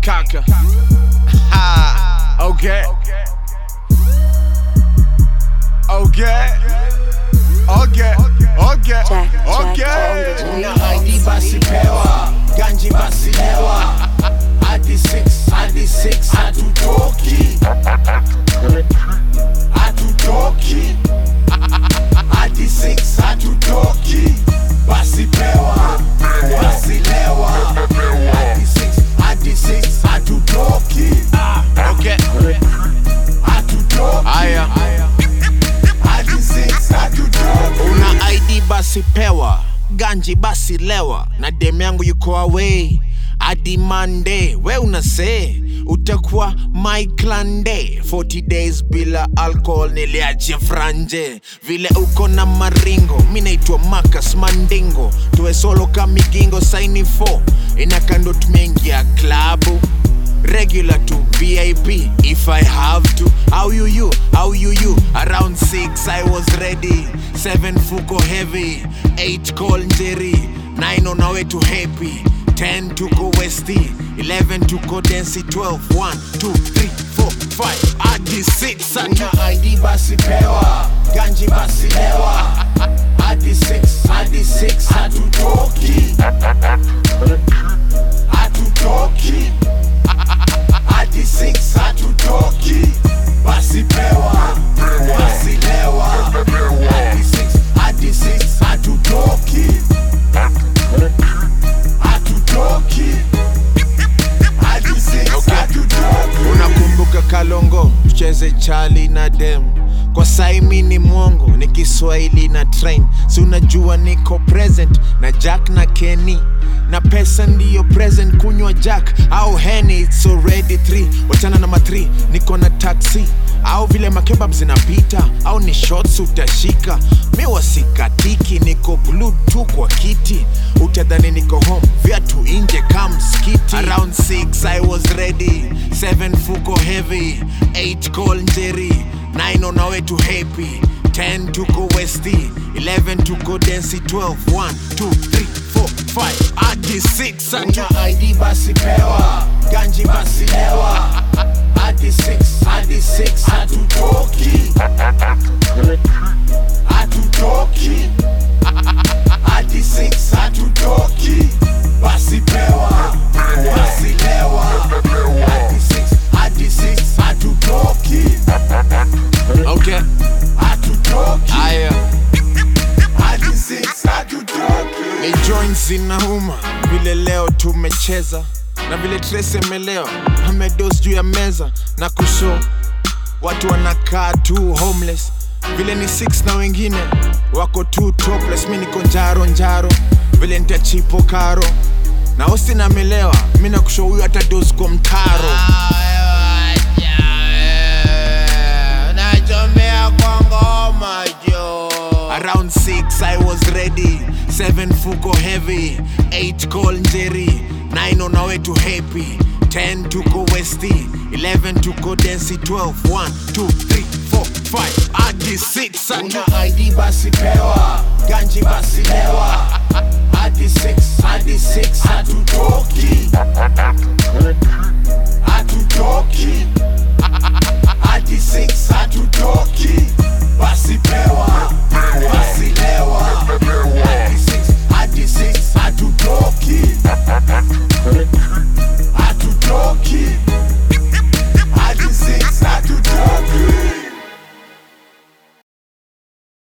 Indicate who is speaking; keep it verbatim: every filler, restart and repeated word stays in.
Speaker 1: kaka. Ha, okay. Okay. Okay. Okay. Okay.
Speaker 2: Una I D basi pewa, ganji basi lewa. Hadi six, hadi six, hatutoki. Hatutoki. Hadi six, hatutoki. Basi pewa, basi lewa. Hadi six, hadi six, hatutoki.
Speaker 1: Okay.
Speaker 2: Hatutoki.
Speaker 1: Aya.
Speaker 2: Hadi six, hatutoki.
Speaker 1: Una I D basi pewa, ganji basi lewa. Na dem yangu yuko away hadi Monday. We unase utakuwa my clan day. forty days bila alcohol niliaje franje. Vile uko na maringo, mi naitwa Marcus Mandingo. Tuwe solo kamigingo saini four. Inakando tumeingia klabu regular to V I P if I have to. How you you, how you you. Around six I was ready, seven fuko heavy, eight call Njeri, nine on our way to happy, ten to go westy, eleven to go density, twelve, one, two, three, four, five, hadi six.
Speaker 2: Una I D basi pewa, ganji basi lewa. Hadi six, hadi six, hatutoki. Hatutoki. Hadi six, hatutoki. Basi pewa, basi lewa. Hadi six, hadi six, hatutoki. Hatutoki. Hadi six, hatutoki.
Speaker 1: Unakumbuka Kalongo, tucheze Charlie na dem. Kwa saimi ni mwongo, ni Kiswahili na train. Si unajua niko present na Jack na Kenny. Na pesa ndiyo present, kunywa Jack au Henny, it's already three. Wachana na matri, niko na taxi. Au vile makebab zinapita, au ni shots utashika. Mi wasikatiki, niko glued tu kwa kiti. Utadhani niko home, viatu inje kama msikiti. Around six I was ready, seven fuko heavy, eight call Njeri, nine on our way to happy, ten to go westy, eleven to go density, twelve, one, two, three, four, five, hadi six.
Speaker 2: Una I D basi pewa, ganji basi lewa. Hadi six, hadi six, hatutoki. Hatutoki. Hadi six, hatutoki. Basi pewa, basi lewa. Hadi six, hadi six, hatutoki.
Speaker 1: Okay.
Speaker 2: Hatutoki.
Speaker 1: Aya.
Speaker 2: Hadi six, hatutoki.
Speaker 1: Ni joints inauma, vile leo tumecheza. Na vile Trace ameleo, amedos juu ya meza. Na kusho, watu wanakaa tu homeless. Vile ni six na wengine, wako tu topless. Mi niko njaro njaro, vile nitachipo karo. Na Austin amelewa, mi na kusho huyu hata dos kwa mtaro. Around six I was ready, seven fuko heavy, eight call Njeri, nine on our way to happy, ten to go westy, eleven to go density, twelve, one, two, three, four, five, hadi six.
Speaker 2: Una I D basi pewa, ganji basi lewa. Hadi six, hadi six,